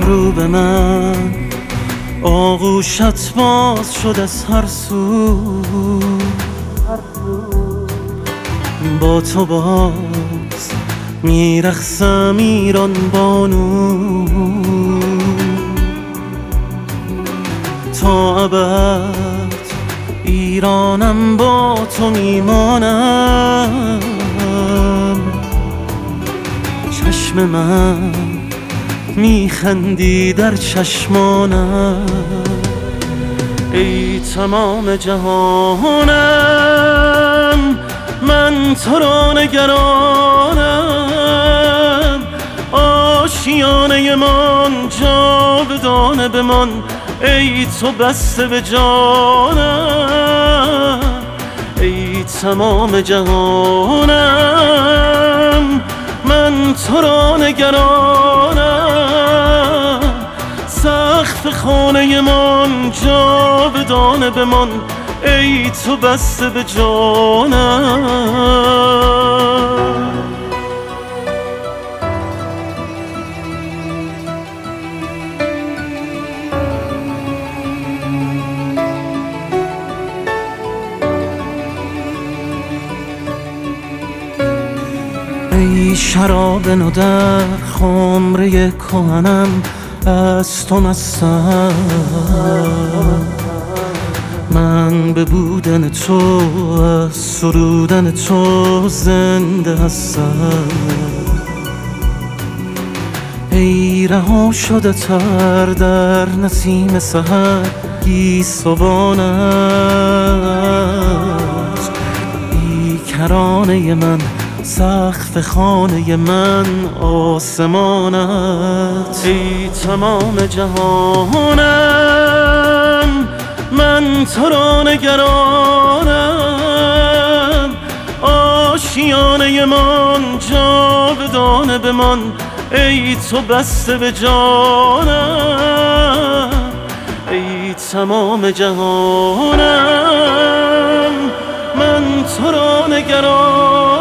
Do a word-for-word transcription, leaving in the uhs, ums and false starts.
رو به من، آغوشت باز شد از هر سو، با تو باز میرقصم ایران بانو، تا ابد ایرانم با تو میمانم. چشم من میخندی در چشمانم، ای تمام جهانم من تو را نگرانم. آشیانه من جاودانه بمان، ای تو بسته به جانم. ای تمام جهانم من تو را نگرانم. سقف خانه من جاودانه بمان، ای تو بسته به جانم. ای شراب نو در خمره کهنم، از تو مستم. من به بودن تو، از سرودن تو زنده هستم. ای رها شده تر در نسیم سحر گیسوانت. ای کرانه من سقف خانه من آسمانت. ای تمام جهانم من تو را نگرانم. آشیانه من جاودانه بمان، ای تو بسته به جانم. ای تمام جهانم من تو را نگرانم.